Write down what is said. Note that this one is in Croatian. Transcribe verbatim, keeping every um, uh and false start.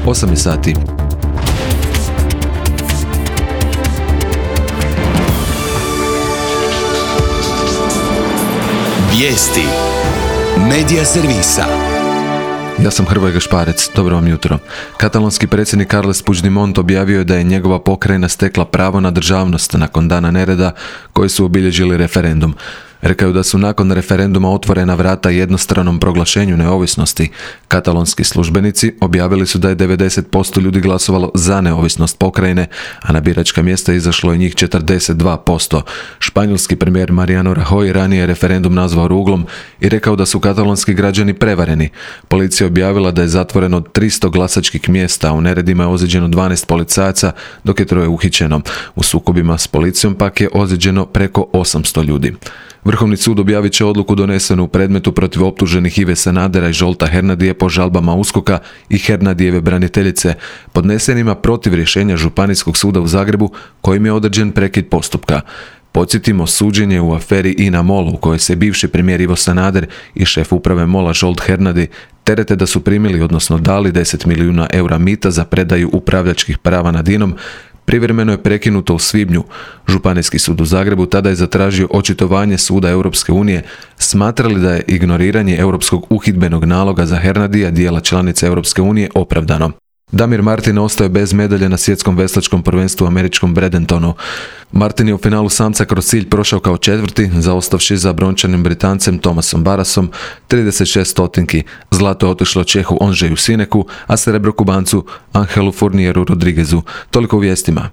osam je sati. Vijesti Medija servisa. Ja sam Hrvoje Gašparec, dobro vam jutro. Katalonski predsjednik Carles Puigdemont objavio je da je njegova pokrajina stekla pravo na državnost nakon dana nereda koji su obilježili referendum. Rekao da su nakon referenduma otvorena vrata jednostranom proglašenju neovisnosti. Katalonski službenici objavili su da je devedeset posto ljudi glasovalo za neovisnost pokrajine, a na biračka mjesta izašlo je njih četrdeset dva posto. Španjolski premijer Mariano Rajoy ranije je referendum nazvao ruglom i rekao da su katalonski građani prevareni. Policija objavila da je zatvoreno tristo glasačkih mjesta, a u neredima je ozlijeđeno dvanaest policajaca, dok je troje uhićeno. U sukobima s policijom pak je ozlijeđeno preko osamsto ljudi. Vrhovni sud objavit će odluku donesenu u predmetu protiv optuženih Ive Sanadera i Zsolta Hernadije po žalbama USKOK-a i Hernadijeve braniteljice, podnesenima protiv rješenja Županijskog suda u Zagrebu kojim je određen prekid postupka. Podsjetimo, suđenje u aferi INA MOL u kojoj se bivši premijer Ivo Sanader i šef uprave MOL-a Zsolt Hernadi terete da su primili, odnosno dali deset milijuna eura mita za predaju upravljačkih prava nad INOM, privremeno je prekinuto u svibnju. Županijski sud u Zagrebu tada je zatražio očitovanje Suda Europske unije, smatrali da je ignoriranje europskog uhidbenog naloga za Hernadija, dijela članice Europske unije, opravdano. Damir Martin ostaje bez medalje na svjetskom veslačkom prvenstvu u američkom Bredentonu. Martin je u finalu samca kroz cilj prošao kao četvrti, zaostavši za brončanim Britancem Thomasom Barrasom trideset šest stotinki. Zlato je otišlo Čehu Ondřeju Sineku, a srebro Kubancu Angelu Fournieru Rodriguezu. Toliko u vijestima.